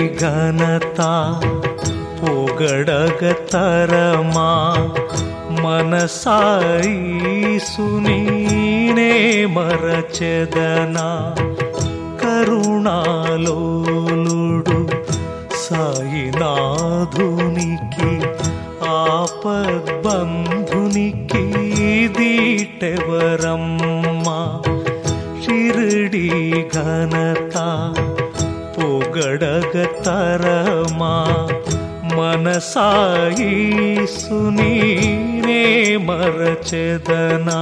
ఘనత పొగడగతరమా మనసాయిసునీనే మరచెదనా కరుణాలోలుడు సాయినాథునికి ఆపద్బంధునికి దీటెవరమ్మా షిరిడి ఘనత పొగడగతరమా మనసాయిసునీనే మరచెదనా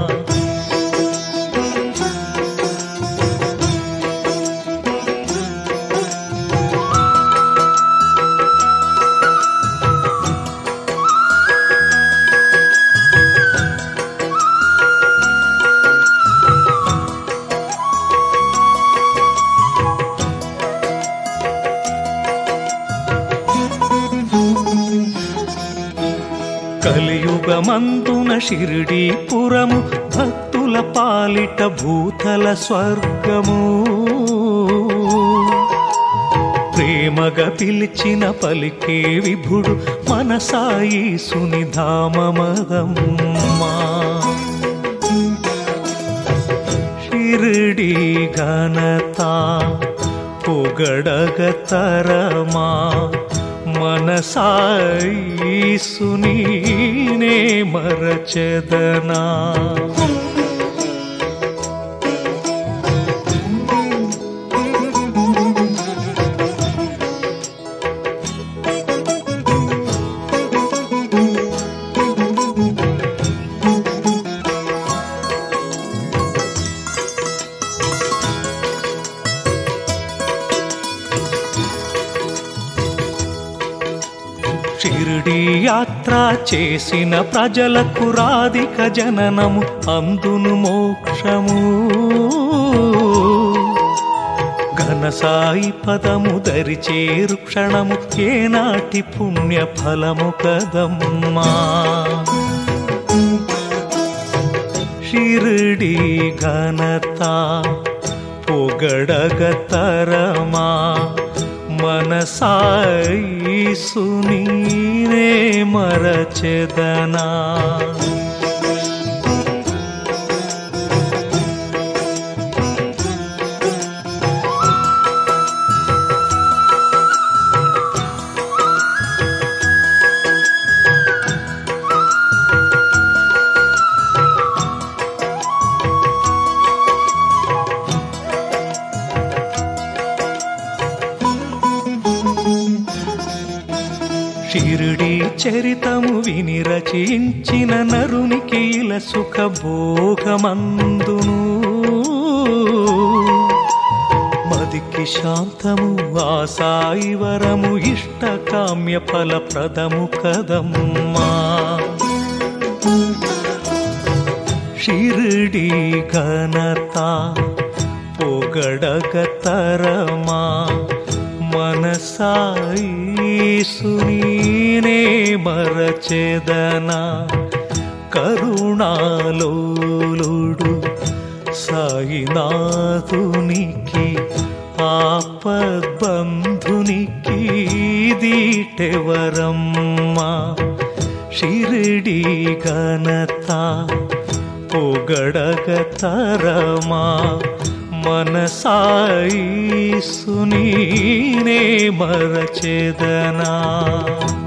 కలియుగమందున షిరిడీపురము భక్తుల పాలిట భూతల స్వర్గము ప్రేమగా పిలిచిన పలికే విభుడు మనసాయిసుని ధామమదమ్మా షిరిడి ఘనత పొగడగతరమా మనసాయిసునీనే మరచెదనా షిరిడి యాత్ర చేసిన ప్రజలకు రాధిక జననము అందును మోక్షము ఘనసాయి పదము దరిచేరు క్షణము ఏనాటి పుణ్య ఫలము కదమ్మా షిరిడి ఘనత పొగడగతరమా మనసాయిసునీనే మరచెదనా షిరిడి చరితము విని రచించిన నరునికి ఇల సుఖభోగమందును మదికి శాంతము ఆసాయి వరము ఇష్టకామ్య ఫలప్రదము కదమ్మా షిరిడి ఘనత పొగడగతరమా మనసాయిసునీనే మరచెదనా కరుణాలోలుడు సాయినాథునికి ఆపద్బంధునికి దీటెవరమ్మా షిరిడి ఘనత పొగడగతరమా మనసాయిసునీనే మరచెదనా